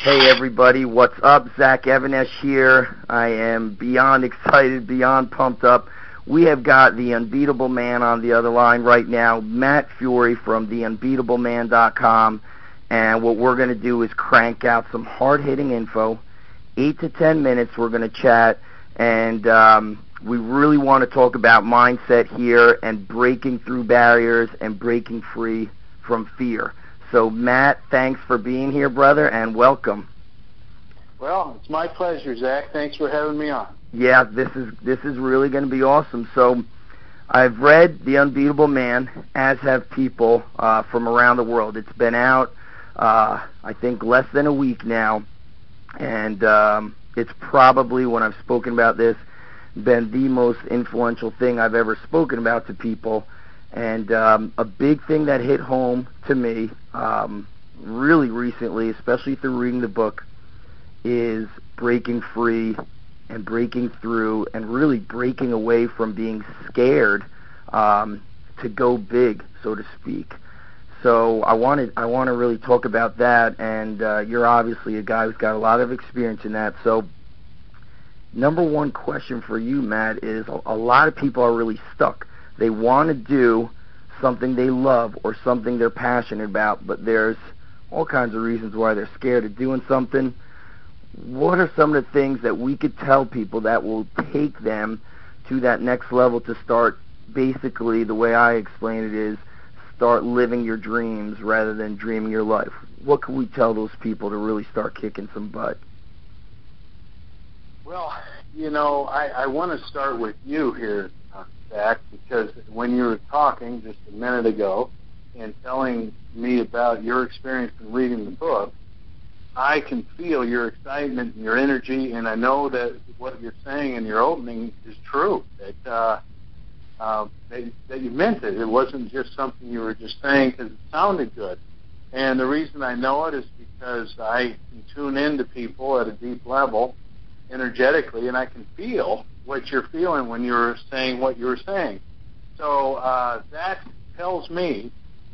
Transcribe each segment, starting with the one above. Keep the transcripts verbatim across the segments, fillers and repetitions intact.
Hey everybody, what's up? Zach Evanesh here. I am beyond excited, beyond pumped up. We have got the Unbeatable Man on the other line right now, Matt Fury from the unbeatable man dot com, and what we're going to do is crank out some hard-hitting info. Eight to ten minutes we're going to chat, and um, we really want to talk about mindset here and breaking through barriers and breaking free from fear. So, Matt, thanks for being here, brother, and welcome. Well, it's my pleasure, Zach. Thanks for having me on. Yeah, this is this is really going to be awesome. So, I've read The Unbeatable Man, as have people uh, from around the world. It's been out, uh, I think, less than a week now, and um, it's probably, when I've spoken about this, been the most influential thing I've ever spoken about to people. And um, a big thing that hit home to me um, really recently, especially through reading the book, is breaking free and breaking through and really breaking away from being scared um, to go big, so to speak. So I wanted I want to really talk about that, and uh, you're obviously a guy who's got a lot of experience in that. So number one question for you, Matt, is a, a lot of people are really stuck. They want to do something they love or something they're passionate about, but there's all kinds of reasons why they're scared of doing something. What are some of the things that we could tell people that will take them to that next level to start, basically, the way I explain it is, start living your dreams rather than dreaming your life? What can we tell those people to really start kicking some butt? Well, you know, I, I want to start with you here, Zach, because when you were talking just a minute ago and telling me about your experience in reading the book, I can feel your excitement and your energy, and I know that what you're saying in your opening is true, that, uh, uh, that, that you meant it. It wasn't just something you were just saying because it sounded good. And the reason I know it is because I can tune in to people at a deep level energetically, and I can feel what you're feeling when you're saying what you're saying. So uh, that tells me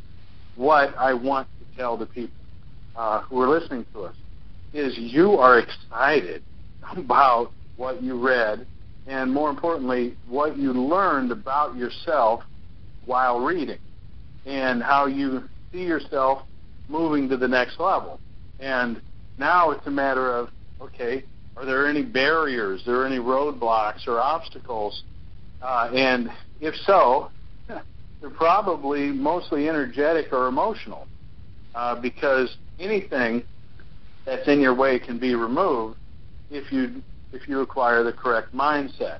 what I want to tell the people uh, who are listening to us, is you are excited about what you read, and more importantly, what you learned about yourself while reading, and how you see yourself moving to the next level. And now it's a matter of, okay, are there any barriers, are there any roadblocks or obstacles? Uh, and if so, they're probably mostly energetic or emotional, uh, because anything that's in your way can be removed if you if you acquire the correct mindset.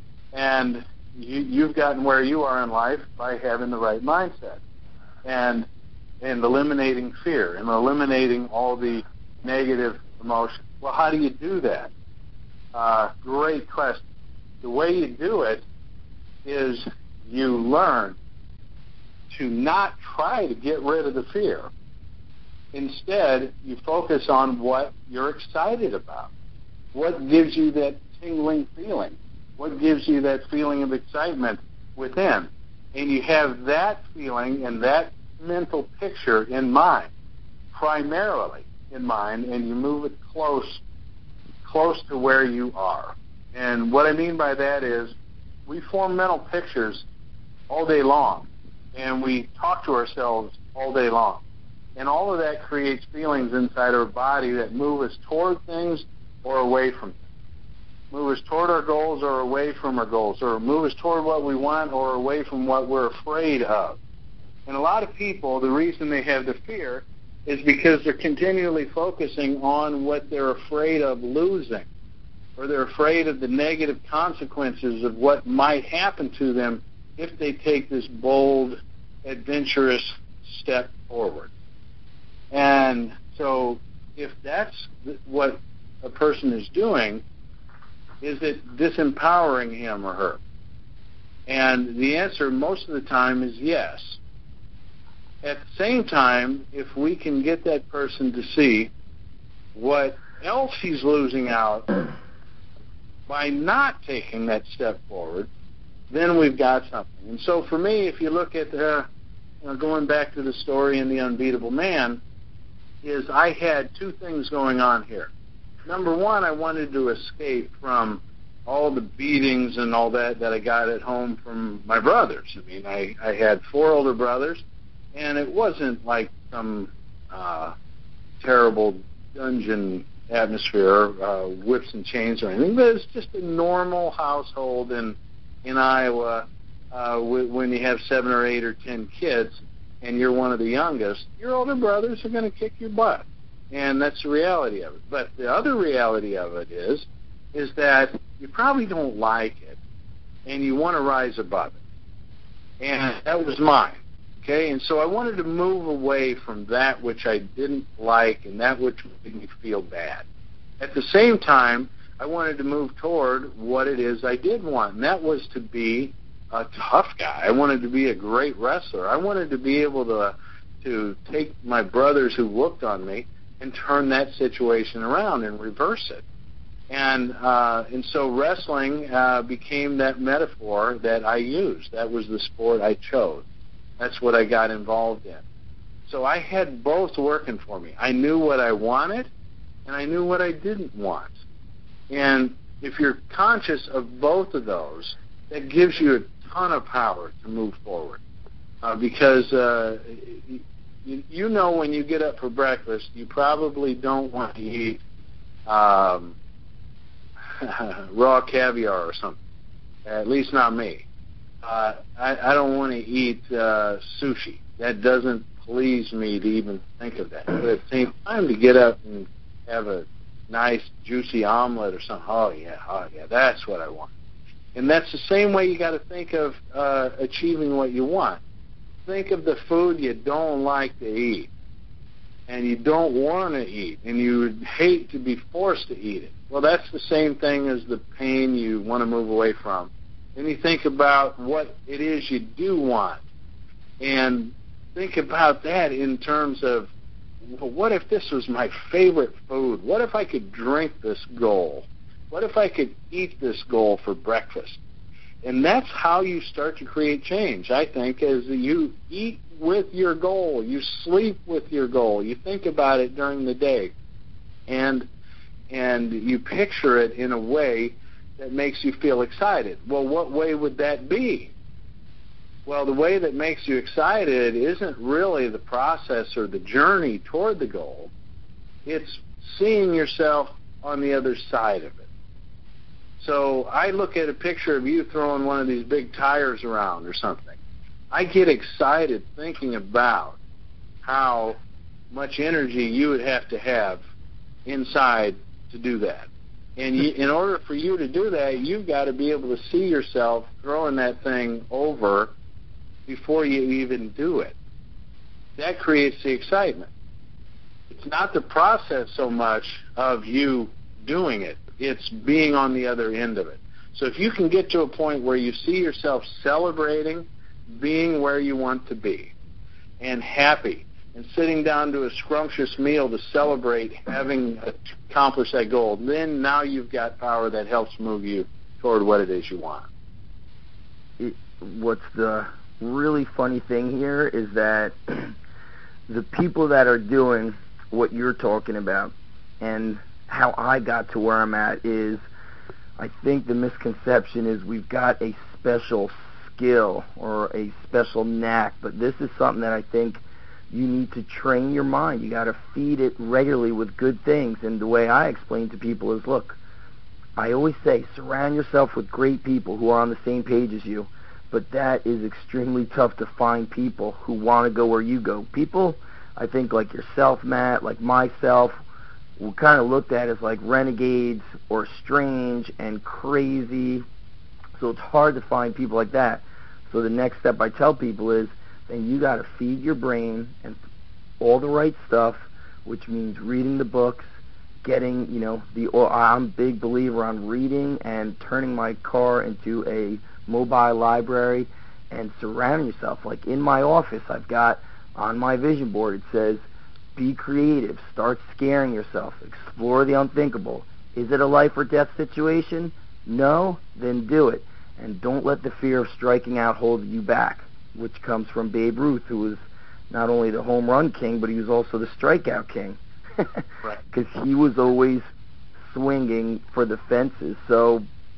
And you, you've gotten where you are in life by having the right mindset and and eliminating fear and eliminating all the negative emotions. Well, how do you do that? Uh, great question. The way you do it is you learn to not try to get rid of the fear. Instead, you focus on what you're excited about. What gives you that tingling feeling? What gives you that feeling of excitement within? And you have that feeling and that mental picture in mind, primarily in mind, and you move it close, close to where you are. And what I mean by that is we form mental pictures all day long, and we talk to ourselves all day long. And all of that creates feelings inside our body that move us toward things or away from things. Move us toward our goals or away from our goals, or move us toward what we want or away from what we're afraid of. And a lot of people, the reason they have the fear is because they're continually focusing on what they're afraid of losing, or they're afraid of the negative consequences of what might happen to them if they take this bold, adventurous step forward. And so if that's what a person is doing, is it disempowering him or her? And the answer most of the time is yes. At the same time, if we can get that person to see what else he's losing out by not taking that step forward, then we've got something. And so for me, if you look at, uh, you know, going back to the story in The Unbeatable Man, is I had two things going on here. Number one, I wanted to escape from all the beatings and all that that I got at home from my brothers. I mean, I, I had four older brothers, and it wasn't like some uh, terrible dungeon atmosphere, uh, whips and chains or anything, but it's just a normal household in in Iowa. Uh, w- when you have seven or eight or ten kids, and you're one of the youngest, your older brothers are going to kick your butt, and that's the reality of it. But the other reality of it is, is that you probably don't like it, and you want to rise above it, and that was mine. Okay, and so I wanted to move away from that which I didn't like and that which made me feel bad. At the same time, I wanted to move toward what it is I did want, and that was to be a tough guy. I wanted to be a great wrestler. I wanted to be able to to take my brothers who looked on me and turn that situation around and reverse it. And uh, and so wrestling uh, became that metaphor that I used. That was the sport I chose. That's what I got involved in. So I had both working for me. I knew what I wanted, and I knew what I didn't want. And if you're conscious of both of those, that gives you a ton of power to move forward. Uh, because uh, you, you know when you get up for breakfast, you probably don't want to eat um, raw caviar or something. At least not me. Uh, I, I don't want to eat uh, sushi. That doesn't please me to even think of that. But at the same time, to get up and have a nice, juicy omelet or something, oh, yeah, oh, yeah, that's what I want. And that's the same way you got to think of uh, achieving what you want. Think of the food you don't like to eat, and you don't want to eat, and you would hate to be forced to eat it. Well, that's the same thing as the pain you want to move away from. Then you think about what it is you do want, and think about that in terms of, well, what if this was my favorite food? What if I could drink this goal? What if I could eat this goal for breakfast? And that's how you start to create change, I think, is you eat with your goal. You sleep with your goal. You think about it during the day. And and you picture it in a way that makes you feel excited. Well, what way would that be? Well, the way that makes you excited isn't really the process or the journey toward the goal. It's seeing yourself on the other side of it. So I look at a picture of you throwing one of these big tires around or something. I get excited thinking about how much energy you would have to have inside to do that. And you, in order for you to do that, you've got to be able to see yourself throwing that thing over before you even do it. That creates the excitement. It's not the process so much of you doing it. It's being on the other end of it. So if you can get to a point where you see yourself celebrating being where you want to be and happy and sitting down to a scrumptious meal to celebrate having accomplished that goal, then now you've got power that helps move you toward what it is you want. It, what's the really funny thing here is that the people that are doing what you're talking about and how I got to where I'm at is, I think the misconception is we've got a special skill or a special knack, but this is something that I think you need to train your mind. You got to feed it regularly with good things. And the way I explain to people is, look, I always say surround yourself with great people who are on the same page as you, but that is extremely tough to find people who want to go where you go. People, I think, like yourself, Matt, like myself, we're kind of looked at as like renegades or strange and crazy. So it's hard to find people like that. So the next step I tell people is, then you got to feed your brain and all the right stuff, which means reading the books, getting, you know, the. I'm a big believer on reading and turning my car into a mobile library and surrounding yourself. Like in my office, I've got on my vision board, it says, be creative, start scaring yourself, explore the unthinkable. Is it a life or death situation? No? Then do it. And don't let the fear of striking out hold you back, which comes from Babe Ruth, who was not only the home run king, but he was also the strikeout king. Right. Because he was always swinging for the fences. So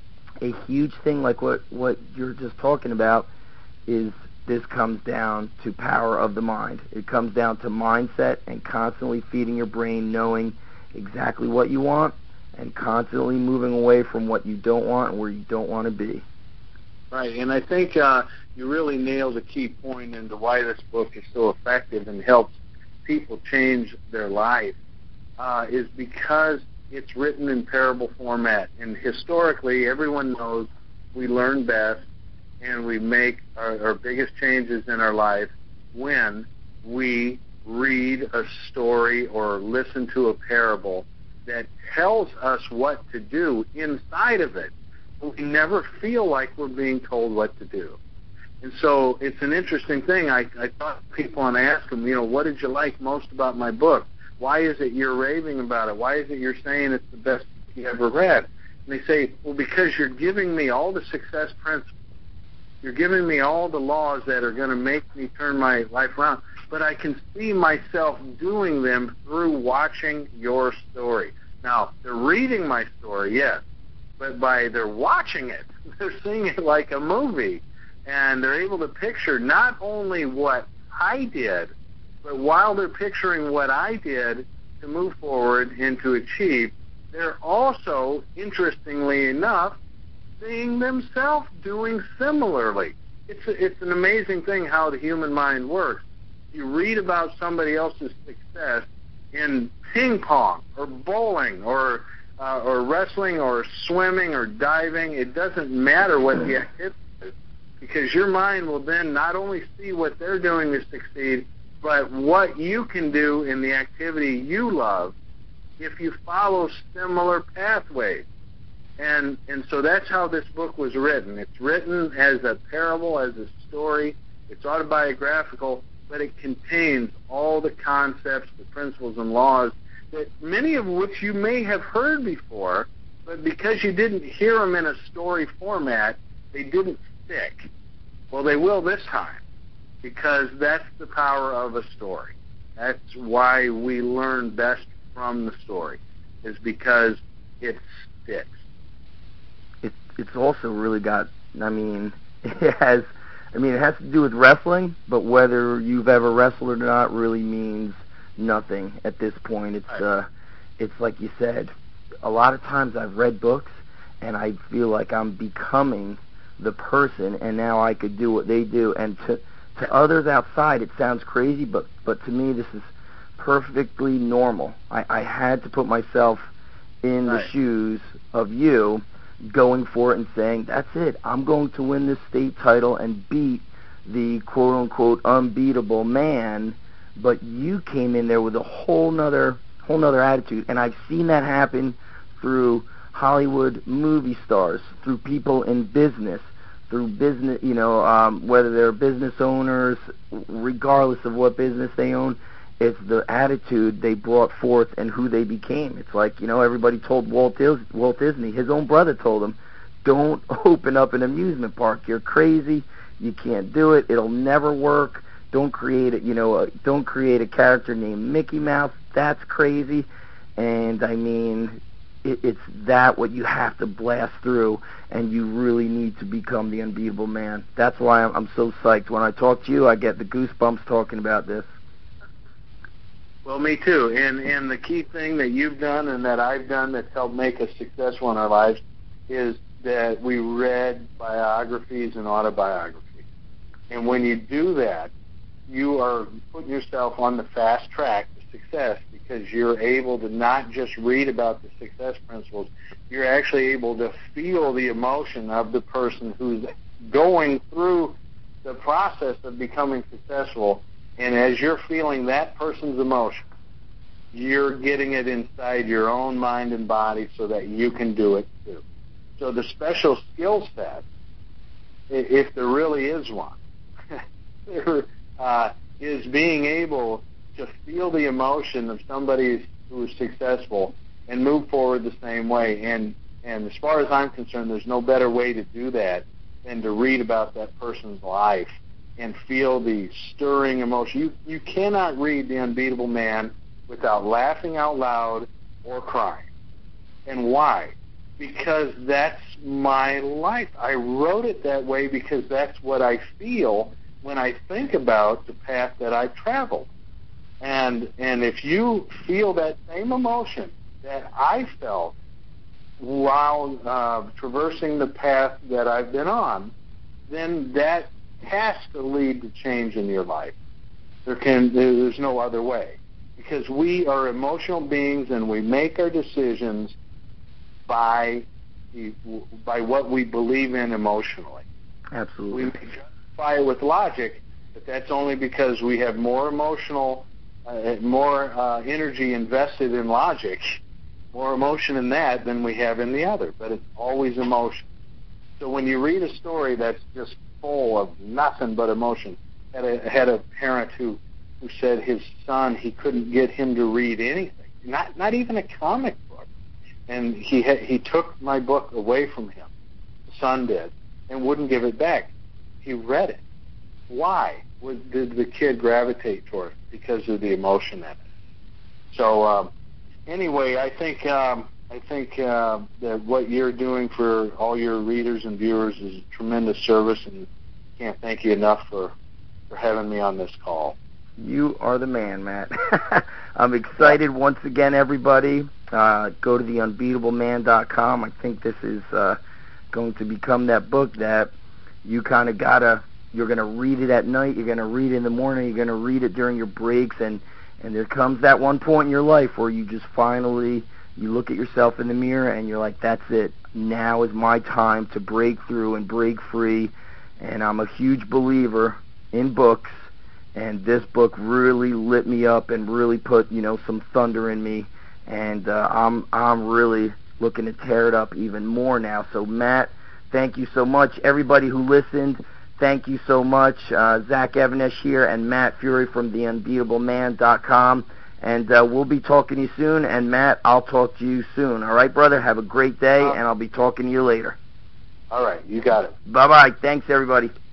a huge thing like what, what you're just talking about is this comes down to power of the mind. It comes down to mindset and constantly feeding your brain, knowing exactly what you want and constantly moving away from what you don't want and where you don't want to be. Right, and I think uh, you really nailed a key point into why this book is so effective and helps people change their life, uh, is because it's written in parable format. And historically, everyone knows we learn best and we make our, our biggest changes in our life when we read a story or listen to a parable that tells us what to do inside of it. We never feel like we're being told what to do. And so it's an interesting thing. I, I talk to people and I ask them, you know, what did you like most about my book? Why is it you're raving about it? Why is it you're saying it's the best you ever read? And they say, well, because you're giving me all the success principles. You're giving me all the laws that are going to make me turn my life around. But I can see myself doing them through watching your story. Now, they're reading my story, yes, but by they're watching it, they're seeing it like a movie. And they're able to picture not only what I did, but while they're picturing what I did to move forward and to achieve, they're also, interestingly enough, seeing themselves doing similarly. It's a, it's an amazing thing how the human mind works. You read about somebody else's success in ping pong or bowling or uh, or wrestling or swimming or diving. It doesn't matter what the activity is, because your mind will then not only see what they're doing to succeed, but what you can do in the activity you love if you follow similar pathways. And and so that's how this book was written. It's written as a parable, as a story. It's autobiographical, but it contains all the concepts, the principles, and laws that many of which you may have heard before, but because you didn't hear them in a story format, they didn't stick. Well, they will this time, because that's the power of a story. That's why we learn best from the story, is because it sticks. It, it's also really got, I mean, it has, I mean, it has to do with wrestling, but whether you've ever wrestled or not really means nothing at this point. It's, uh, it's like you said, a lot of times I've read books and I feel like I'm becoming the person, and now I could do what they do. And to to others outside, it sounds crazy, but but to me, this is perfectly normal. I, I had to put myself in right. the shoes of you, going for it and saying, that's it. I'm going to win this state title and beat the quote-unquote unbeatable man. But you came in there with a whole nother, whole nother attitude. And I've seen that happen through Hollywood movie stars, through people in business, through business, you know, um, whether they're business owners, regardless of what business they own. It's the attitude they brought forth and who they became. It's like, you know, everybody told Walt, Dis- Walt Disney, his own brother told him, don't open up an amusement park. You're crazy. You can't do it. It'll never work. Don't create it, you know, uh, don't create a character named Mickey Mouse. That's crazy. And I mean, it, it's that what you have to blast through, and you really need to become the unbeatable man. That's why I'm, I'm so psyched. When I talk to you, I get the goosebumps talking about this. Well, me too. And and the key thing that you've done and that I've done that's helped make us successful in our lives is that we read biographies and autobiographies. And when you do that, you are putting yourself on the fast track to success, because you're able to not just read about the success principles, you're actually able to feel the emotion of the person who's going through the process of becoming successful. And as you're feeling that person's emotion, you're getting it inside your own mind and body so that you can do it too. So the special skill set, if there really is one, uh, is being able to feel the emotion of somebody who is successful and move forward the same way. And, and as far as I'm concerned, there's no better way to do that than to read about that person's life and feel the stirring emotion. You you cannot read The Unbeatable Man without laughing out loud or crying. And why? Because that's my life. I wrote it that way because that's what I feel when I think about the path that I've traveled. And and if you feel that same emotion that I felt while uh, traversing the path that I've been on, then that has to lead to change in your life. There can there's no other way, because we are emotional beings and we make our decisions by the, by what we believe in emotionally. Absolutely. We may justify it with logic, but that's only because we have more emotional, uh, more uh, energy invested in logic, more emotion in that than we have in the other. But it's always emotion. So when you read a story that's just full of nothing but emotion, I had a, had a parent who, who said his son, he couldn't get him to read anything, not not even a comic book. And he ha- he took my book away from him, the son did, and wouldn't give it back. He read it. Why would, did the kid gravitate toward it? Because of the emotion in it. So um, anyway, I think um, I think uh, that what you're doing for all your readers and viewers is a tremendous service, and can't thank you enough for, for having me on this call. You are the man, Matt. I'm excited once again, everybody. Uh, go to the unbeatable man dot com. I think this is uh, going to become that book that you kind of got to, you're going to read it at night, you're going to read it in the morning, you're going to read it during your breaks, and, and there comes that one point in your life where you just finally, you look at yourself in the mirror and you're like, that's it. Now is my time to break through and break free. And I'm a huge believer in books, and this book really lit me up and really put, you know, some thunder in me. And uh, I'm I'm really looking to tear it up even more now. So, Matt, thank you so much. Everybody who listened, thank you so much. Uh, Zach Even-Esh here and Matt Furie from the unbeatable man dot com. And uh, we'll be talking to you soon. And, Matt, I'll talk to you soon. All right, brother? Have a great day, and I'll be talking to you later. All right. You got it. Bye-bye. Thanks, everybody.